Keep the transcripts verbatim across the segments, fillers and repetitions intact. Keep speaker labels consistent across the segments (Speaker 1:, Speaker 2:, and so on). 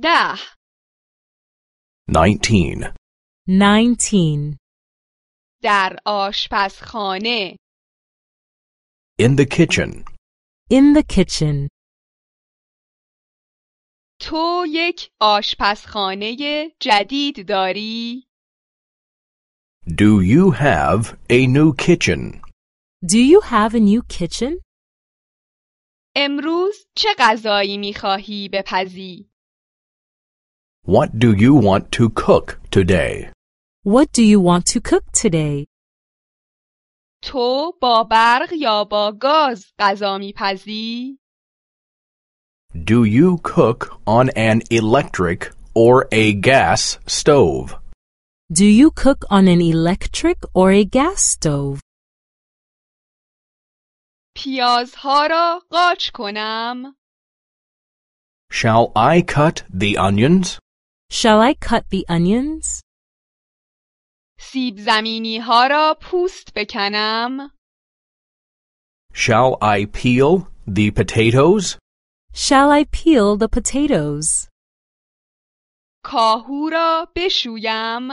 Speaker 1: نوزده
Speaker 2: nineteen.
Speaker 3: nineteen.
Speaker 1: در آشپزخانه
Speaker 2: In the kitchen.
Speaker 3: In the kitchen.
Speaker 1: تو یک آشپزخانه جدید داری؟
Speaker 2: Do you have a new kitchen?
Speaker 3: Do you have a new kitchen?
Speaker 1: امروز چه غذایی می‌خواهی بپزی؟
Speaker 2: What do you want to cook today?
Speaker 3: What do you want to cook today?
Speaker 1: تو با برق یا با گاز غذا می‌پزی؟
Speaker 2: Do you cook on an electric or a gas stove?
Speaker 3: Do you cook on an electric or a gas stove?
Speaker 1: پیازها را قاچ کنم؟
Speaker 2: Shall I cut the onions?
Speaker 3: Shall I cut the onions?
Speaker 1: سیب زمینی‌ها را پوست بکنم؟
Speaker 2: Shall I peel the potatoes?
Speaker 3: Shall I peel the potatoes?
Speaker 1: کاهو را بشویم؟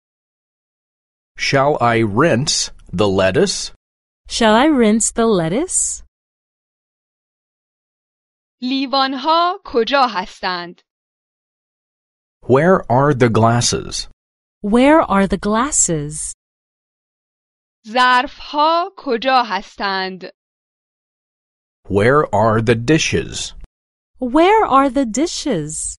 Speaker 2: Shall I rinse the lettuce?
Speaker 3: Shall I rinse the lettuce?
Speaker 1: لیوان‌ها کجا هستند؟
Speaker 2: Where are the glasses?
Speaker 3: Where are the glasses?
Speaker 1: ظرف‌ها کجا هستند؟
Speaker 2: Where are the dishes?
Speaker 3: Where are the dishes?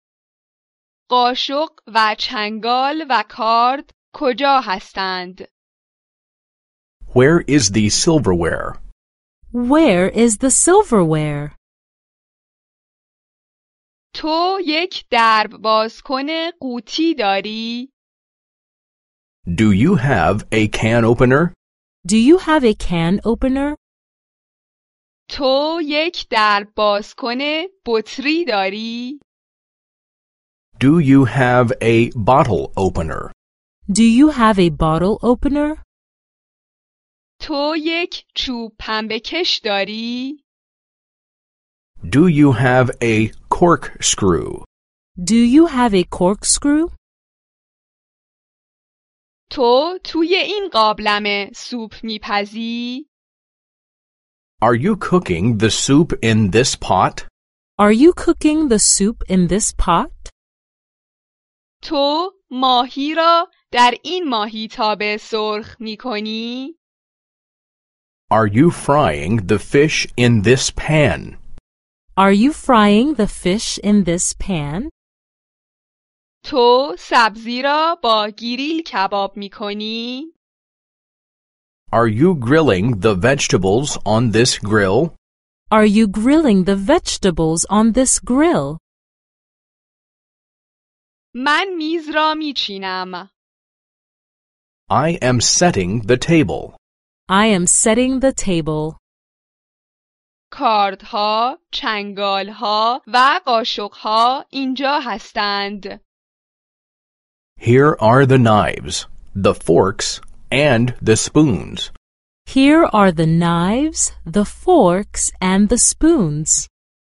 Speaker 1: قاشق و چنگال و کارد کجا هستند؟
Speaker 2: Where is the silverware?
Speaker 3: Where is the silverware?
Speaker 1: تو یک درب بازکن قوطی داری؟
Speaker 2: Do you have a can opener?
Speaker 3: Do you have a can opener?
Speaker 1: تو یک درب بازکن بطری داری؟
Speaker 2: Do you have a bottle opener?
Speaker 3: Do you have a bottle opener?
Speaker 1: تو یک چوب پنبه‌کش داری؟
Speaker 2: Do you have a corkscrew?
Speaker 3: Do you have a corkscrew?
Speaker 1: تو توی این قابلمه سوپ میپزی؟
Speaker 2: Are you cooking the soup in this pot?
Speaker 3: Are you cooking the soup in this pot?
Speaker 1: تو ماهی را در این ماهیتابه سرخ میکنی؟
Speaker 2: Are you frying the fish in this pan?
Speaker 3: Are you frying the fish in this pan?
Speaker 1: تو سبزی را با گریل کباب میکنی؟
Speaker 2: Are you grilling the vegetables on this grill?
Speaker 3: Are you grilling the vegetables on this grill?
Speaker 1: من میز را میچینم.
Speaker 2: I am setting the table.
Speaker 3: I am setting the table.
Speaker 1: کاردها، چنگالها و قاشقها اینجا هستند.
Speaker 2: Here are the knives, the forks, and the spoons.
Speaker 3: Here are the knives, the forks, and the spoons.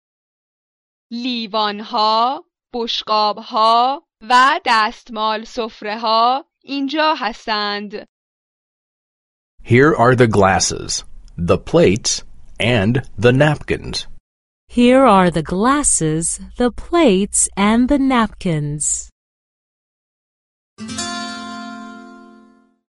Speaker 1: لیوانها، بشقابها و دستمال سفره‌ها اینجا هستند.
Speaker 2: Here are the glasses, the plates, and the napkins.
Speaker 3: Here are the glasses, the plates, and the napkins.